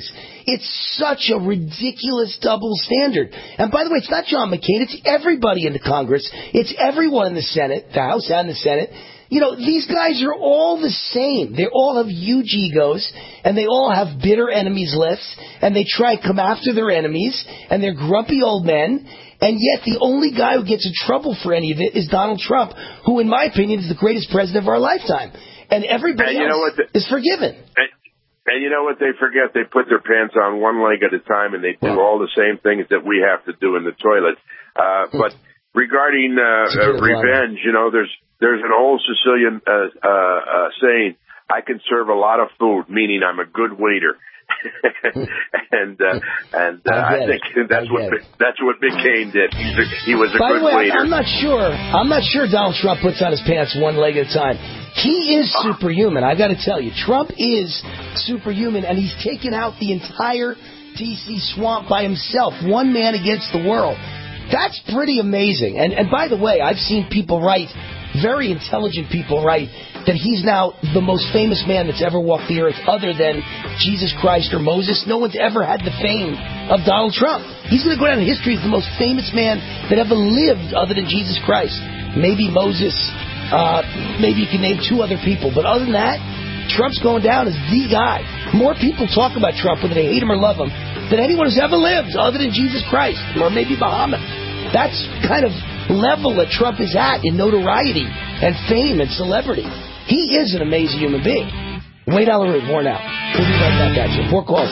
Speaker 3: It's such a ridiculous double standard. And by the way, it's not John McCain. It's everybody in the Congress. It's everyone in the Senate, the House and the Senate. You know, these guys are all the same. They all have huge egos, and they all have bitter enemies lists, and they try to come after their enemies, and they're grumpy old men. And yet the only guy who gets in trouble for any of it is Donald Trump, who, in my opinion, is the greatest president of our lifetime. And everybody else is forgiven.
Speaker 4: And you know what they forget? They put their pants on one leg at a time, and they do all the same things that we have to do in the toilet. But regarding revenge, you know, there's an old Sicilian saying, "I can serve a lot of food," meaning I'm a good waiter. and I think that's what McCain did. He was a good waiter.
Speaker 3: I'm not sure Donald Trump puts on his pants one leg at a time. He is superhuman. I got to tell you, Trump is superhuman, and he's taken out the entire D.C. swamp by himself, one man against the world. That's pretty amazing. And by the way, I've seen people write, very intelligent people write, that he's now the most famous man that's ever walked the earth other than Jesus Christ or Moses. No one's ever had the fame of Donald Trump. He's going to go down in history as the most famous man that ever lived other than Jesus Christ. Maybe Moses, maybe you can name two other people. But other than that, Trump's going down as the guy. More people talk about Trump, whether they hate him or love him, than anyone who's ever lived other than Jesus Christ or maybe Muhammad. That's kind of level that Trump is at in notoriety and fame and celebrity. He is an amazing human being. Wayne Allyn Root, more now. We'll be right back at you. 4 calls,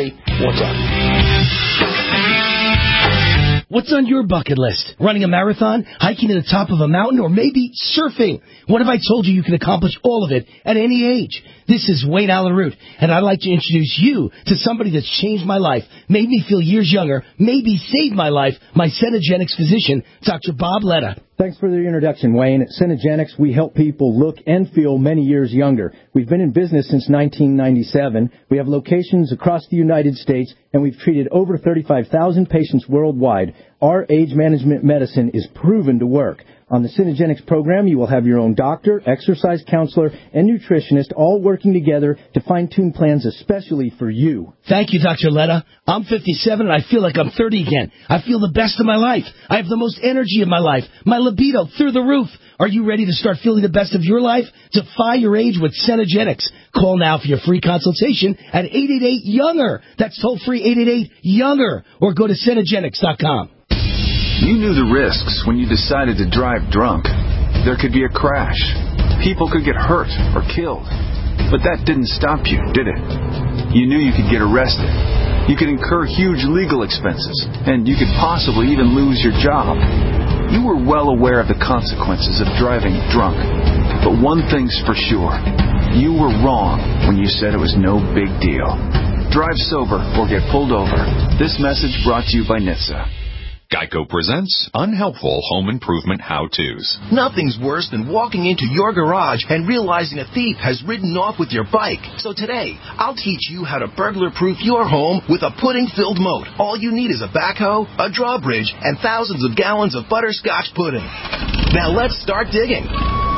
Speaker 3: 833-WAR-TALK. What's on your bucket list? Running a marathon? Hiking to the top of a mountain? Or maybe surfing? What if I told you can accomplish all of it at any age? This is Wayne Allyn Root, and I'd like to introduce you to somebody that's changed my life, made me feel years younger, maybe saved my life, my Cenegenics physician, Dr. Bob Letta.
Speaker 5: Thanks for the introduction, Wayne. At Cenegenics, we help people look and feel many years younger. We've been in business since 1997. We have locations across the United States, and we've treated over 35,000 patients worldwide. Our age management medicine is proven to work. On the Cenegenics program, you will have your own doctor, exercise counselor, and nutritionist all working together to fine-tune plans especially for you.
Speaker 3: Thank you, Dr. Letta. I'm 57 and I feel like I'm 30 again. I feel the best of my life. I have the most energy of my life. My libido through the roof. Are you ready to start feeling the best of your life? Defy your age with Cenegenics. Call now for your free consultation at 888-YOUNGER. That's toll-free 888-YOUNGER. Or go to Cenegenics.com.
Speaker 22: You knew the risks when you decided to drive drunk. There could be a crash. People could get hurt or killed. But that didn't stop you, did it? You knew you could get arrested. You could incur huge legal expenses. And you could possibly even lose your job. You were well aware of the consequences of driving drunk. But one thing's for sure. You were wrong when you said it was no big deal. Drive sober or get pulled over. This message brought to you by NHTSA.
Speaker 23: Geico presents Unhelpful Home Improvement How-Tos.
Speaker 24: Nothing's worse than walking into your garage and realizing a thief has ridden off with your bike. So today, I'll teach you how to burglar-proof your home with a pudding-filled moat. All you need is a backhoe, a drawbridge, and thousands of gallons of butterscotch pudding. Now let's start digging.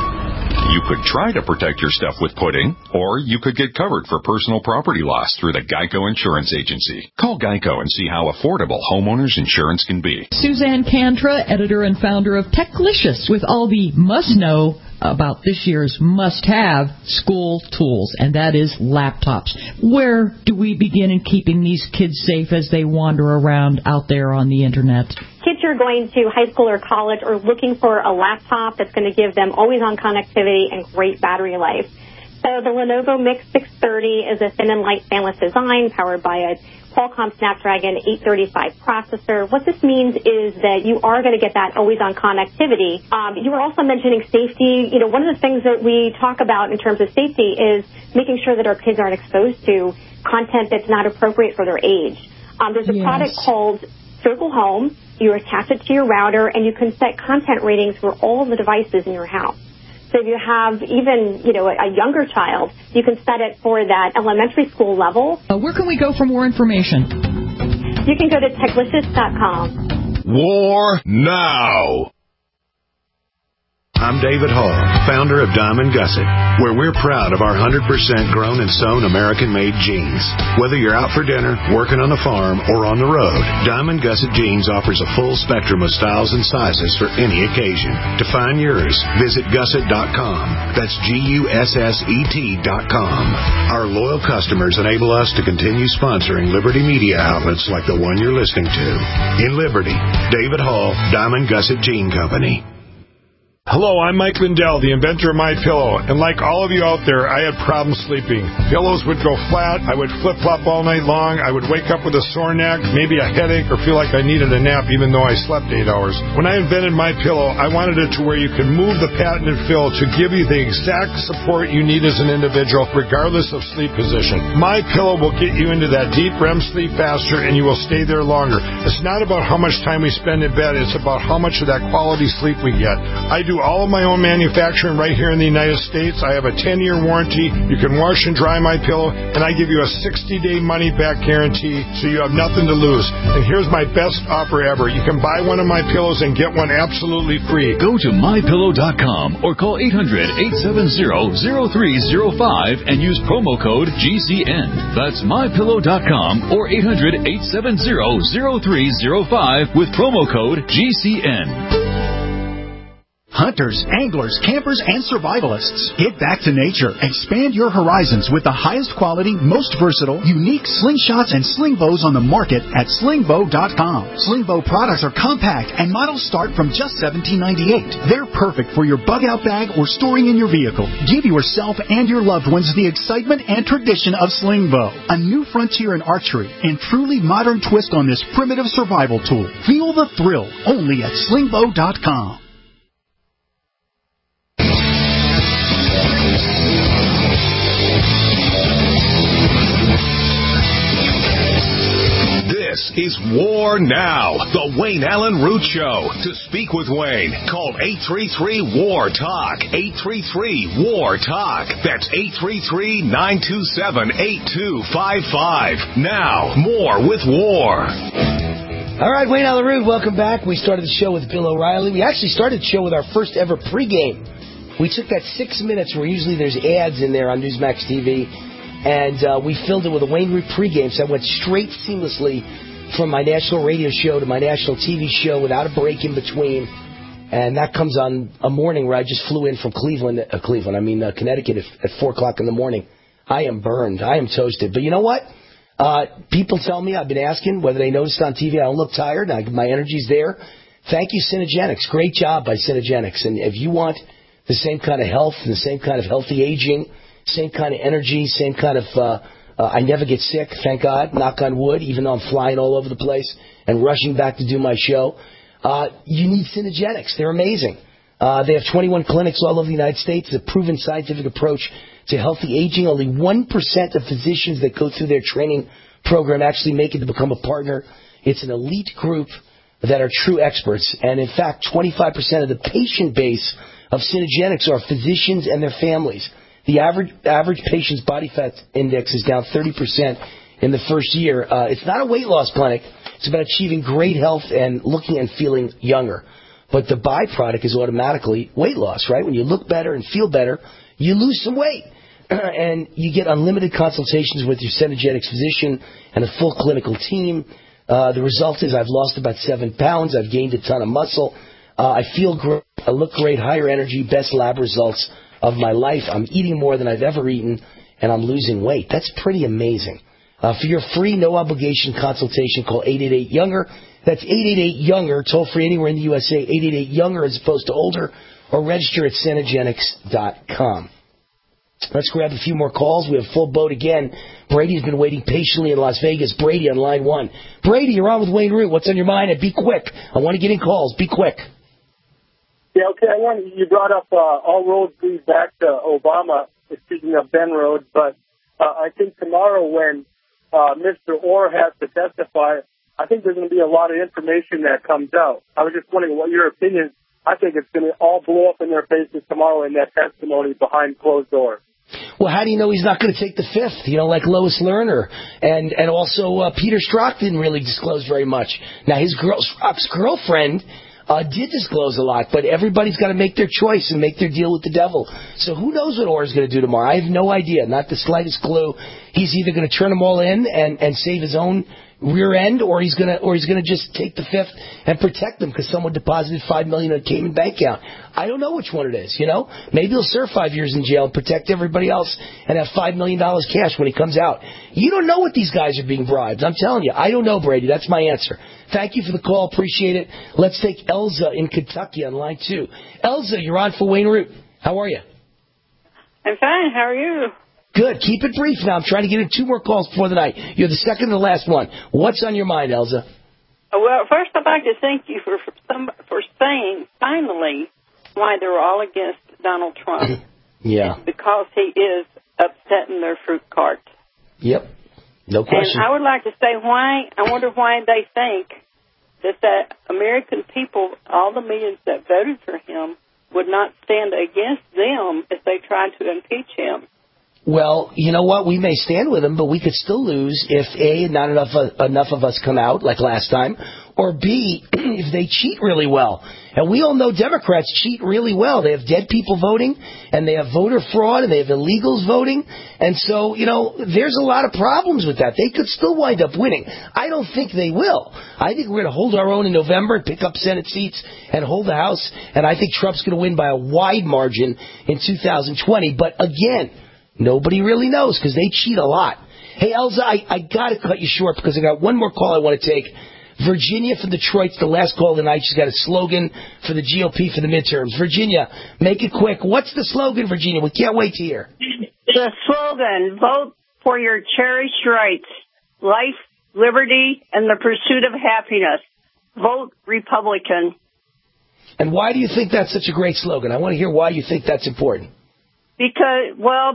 Speaker 23: You could try to protect your stuff with pudding, or you could get covered for personal property loss through the Geico Insurance Agency. Call Geico and see how affordable homeowners insurance can be.
Speaker 25: Suzanne Cantra, editor and founder of Techlicious, with all the must-know about this year's must-have school tools, and that is laptops. Where do we begin in keeping these kids safe as they wander around out there on the Internet?
Speaker 26: Kids who are going to high school or college are looking for a laptop that's going to give them always-on connectivity and great battery life. So the Lenovo Mix 630 is a thin and light fanless design powered by a Qualcomm Snapdragon 835 processor. What this means is that you are going to get that always-on connectivity. You were also mentioning safety. You know, one of the things that we talk about in terms of safety is making sure that our kids aren't exposed to content that's not appropriate for their age. There's a product called Circle Home. You attach it to your router, and you can set content ratings for all the devices in your house. So if you have even, a younger child, you can set it for that elementary school level.
Speaker 25: Where can we go for more information?
Speaker 26: You can go to Techlicious.com.
Speaker 2: War now.
Speaker 7: I'm David Hall, founder of Diamond Gusset, where we're proud of our 100% grown and sewn American-made jeans. Whether you're out for dinner, working on the farm, or on the road, Diamond Gusset Jeans offers a full spectrum of styles and sizes for any occasion. To find yours, visit gusset.com. That's GUSSET.com. Our loyal customers enable us to continue sponsoring Liberty media outlets like the one you're listening to. In Liberty, David Hall, Diamond Gusset Jean Company.
Speaker 1: Hello, I'm Mike Lindell, the inventor of MyPillow, and like all of you out there, I had problems sleeping. Pillows would go flat, I would flip-flop all night long, I would wake up with a sore neck, maybe a headache, or feel like I needed a nap even though I slept 8 hours. When I invented MyPillow, I wanted it to where you can move the patented fill to give you the exact support you need as an individual, regardless of sleep position. MyPillow will get you into that deep REM sleep faster, and you will stay there longer. It's not about how much time we spend in bed, it's about how much of that quality sleep we get. I do all of my own manufacturing right here in the United States. I have a 10-year warranty. You can wash and dry my pillow, and I give you a 60-day money-back guarantee, so you have nothing to lose. And here's my best offer ever. You can buy one of my pillows and get one absolutely free.
Speaker 6: Go to MyPillow.com or call 800-870-0305 and use promo code GCN. That's MyPillow.com or 800-870-0305 with promo code GCN.
Speaker 8: Hunters, anglers, campers, and survivalists. Get back to nature. Expand your horizons with the highest quality, most versatile, unique slingshots and sling bows on the market at slingbow.com. Slingbow products are compact and models start from just $17.98. They're perfect for your bug-out bag or storing in your vehicle. Give yourself and your loved ones the excitement and tradition of Slingbow, a new frontier in archery and truly modern twist on this primitive survival tool. Feel the thrill only at slingbow.com.
Speaker 2: This is War Now, the Wayne Allen Root Show. To speak with Wayne, call 833-WAR-TALK, 833-WAR-TALK. That's 833-927-8255. Now, more with War.
Speaker 3: All right, Wayne Allen Root, welcome back. We started the show with Bill O'Reilly. We actually started the show with our first ever pregame. We took that 6 minutes where usually there's ads in there on Newsmax TV, and we filled it with a Wayne Root pregame, so I went straight seamlessly from my national radio show to my national TV show without a break in between. And that comes on a morning where I just flew in from Connecticut at 4 o'clock in the morning. I am burned. I am toasted. But you know what? People tell me, I've been asking whether they noticed on TV I don't look tired. My energy's there. Thank you, Synergenics. Great job by Synergenics. And if you want the same kind of health and the same kind of healthy aging, same kind of energy, same kind of... I never get sick, thank God, knock on wood, even though I'm flying all over the place and rushing back to do my show. You need Synergenics. They're amazing. They have 21 clinics all over the United States. It's a proven scientific approach to healthy aging. Only 1% of physicians that go through their training program actually make it to become a partner. It's an elite group that are true experts. And in fact, 25% of the patient base of Synergenics are physicians and their families. The average patient's body fat index is down 30% in the first year. It's not a weight loss clinic. It's about achieving great health and looking and feeling younger. But the byproduct is automatically weight loss, right? When you look better and feel better, you lose some weight. And you get unlimited consultations with your Synergenics physician and a full clinical team. The result is I've lost about 7 pounds. I've gained a ton of muscle. I feel great. I look great, higher energy, best lab results of my life. I'm eating more than I've ever eaten, and I'm losing weight. That's pretty amazing. For your free, no-obligation consultation, call 888-YOUNGER. That's 888-YOUNGER, toll-free anywhere in the USA, 888-YOUNGER as opposed to older, or register at Synergenics.com. Let's grab a few more calls. We have full boat again. Brady's been waiting patiently in Las Vegas. Brady on line 1. Brady, you're on with Wayne Root. What's on your mind? And be quick. I want to get in calls. Be quick.
Speaker 9: Yeah, okay. You brought up all roads lead back to Obama, speaking of Ben Rhodes, but I think tomorrow when Mr. Orr has to testify, I think there's going to be a lot of information that comes out. I was just wondering what your opinion. I think it's going to all blow up in their faces tomorrow in that testimony behind closed doors.
Speaker 3: Well, how do you know he's not going to take the fifth? You know, like Lois Lerner. And also Peter Strzok didn't really disclose very much. Now, Strzok's girlfriend did disclose a lot, but everybody's got to make their choice and make their deal with the devil. So who knows what Orr's going to do tomorrow? I have no idea, not the slightest clue. He's either going to turn them all in and save his own rear end, or he's gonna just take the fifth and protect them because someone deposited $5 million in a Cayman bank account. I don't know which one it is. Maybe he'll serve 5 years in jail and protect everybody else and have $5 million cash when he comes out. You don't know what these guys are being bribed. I'm telling you, I don't know, Brady. That's my answer. Thank you for the call. Appreciate it. Let's take Elza in Kentucky on line 2. Elza, you're on for Wayne Root. How are you?
Speaker 10: I'm fine. How are you?
Speaker 3: Good. Keep it brief now. I'm trying to get in 2 more calls before the night. You're the second to the last one. What's on your mind, Elza?
Speaker 10: Well, first I'd like to thank you for saying, finally, why they're all against Donald Trump.
Speaker 3: Yeah.
Speaker 10: It's because he is upsetting their fruit cart.
Speaker 3: Yep. No question.
Speaker 10: And I would like to say I wonder why they think that the American people, all the millions that voted for him, would not stand against them if they tried to impeach him.
Speaker 3: Well, you know what? We may stand with him, but we could still lose if, A, not enough of us come out like last time, or B, if they cheat really well. And we all know Democrats cheat really well. They have dead people voting, and they have voter fraud, and they have illegals voting. And so, there's a lot of problems with that. They could still wind up winning. I don't think they will. I think we're going to hold our own in November and pick up Senate seats and hold the House. And I think Trump's going to win by a wide margin in 2020. But again, nobody really knows because they cheat a lot. Hey, Elza, I got to cut you short because I got one more call I want to take. Virginia from Detroit's the last call of the night. She's got a slogan for the GOP for the midterms. Virginia, make it quick. What's the slogan, Virginia? We can't wait to hear.
Speaker 11: The slogan, vote for your cherished rights, life, liberty, and the pursuit of happiness. Vote Republican.
Speaker 3: And why do you think that's such a great slogan? I want to hear why you think that's important.
Speaker 11: Because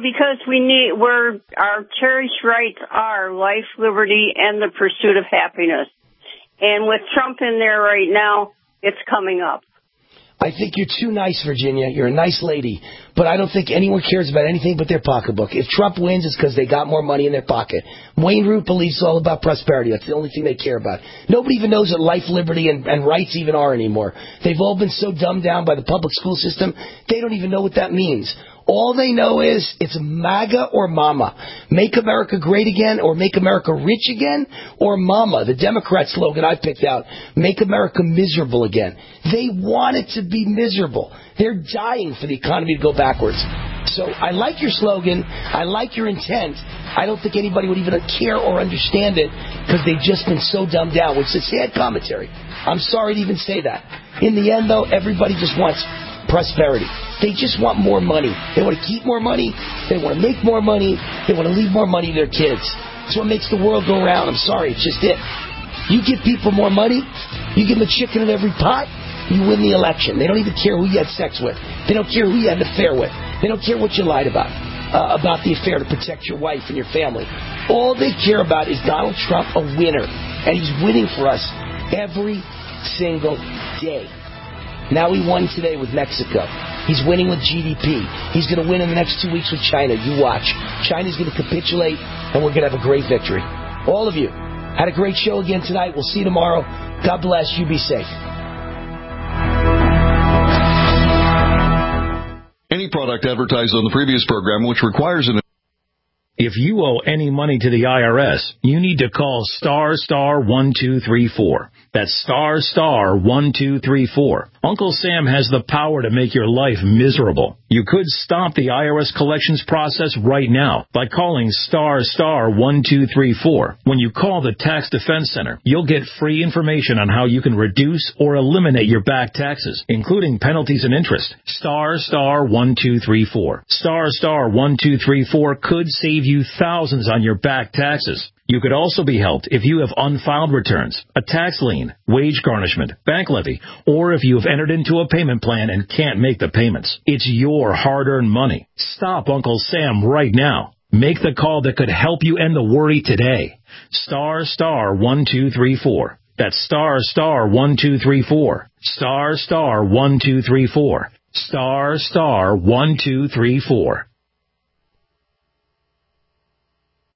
Speaker 11: our cherished rights are life, liberty, and the pursuit of happiness. And with Trump in there right now, it's coming up.
Speaker 3: I think you're too nice, Virginia. You're a nice lady. But I don't think anyone cares about anything but their pocketbook. If Trump wins, it's because they got more money in their pocket. Wayne Root believes it's all about prosperity. That's the only thing they care about. Nobody even knows what life, liberty, and rights even are anymore. They've all been so dumbed down by the public school system, they don't even know what that means. All they know is it's MAGA or Mama. Make America great again or make America rich again, or Mama, the Democrat slogan I picked out, make America miserable again. They want it to be miserable. They're dying for the economy to go backwards. So I like your slogan. I like your intent. I don't think anybody would even care or understand it because they've just been so dumbed down, which is a sad commentary. I'm sorry to even say that. In the end, though, everybody just wants prosperity. They just want more money. They want to keep more money. They want to make more money. They want to leave more money to their kids. That's what makes the world go round. I'm sorry, it's just it. You give people more money, you give them a chicken in every pot, you win the election. They don't even care who you had sex with. They don't care who you had an affair with. They don't care what you lied about the affair to protect your wife and your family. All they care about is Donald Trump a winner, and he's winning for us every single day. Now he won today with Mexico. He's winning with GDP. He's going to win in the next 2 weeks with China. You watch. China's going to capitulate, and we're going to have a great victory. All of you, had a great show again tonight. We'll see you tomorrow. God bless. You be safe.
Speaker 12: Any product advertised on the previous program which requires an...
Speaker 13: If you owe any money to the IRS, you need to call *1234. That's *1234. Uncle Sam has the power to make your life miserable. You could stop the IRS collections process right now by calling *1234. When you call the Tax Defense Center, you'll get free information on how you can reduce or eliminate your back taxes, including penalties and interest. *1234. *1234 could save you thousands on your back taxes. You could also be helped if you have unfiled returns, a tax lien, wage garnishment, bank levy, or if you have entered into a payment plan and can't make the payments. It's your hard-earned money. Stop Uncle Sam right now. Make the call that could help you end the worry today. *1234. That's *1234. *1234. *1234.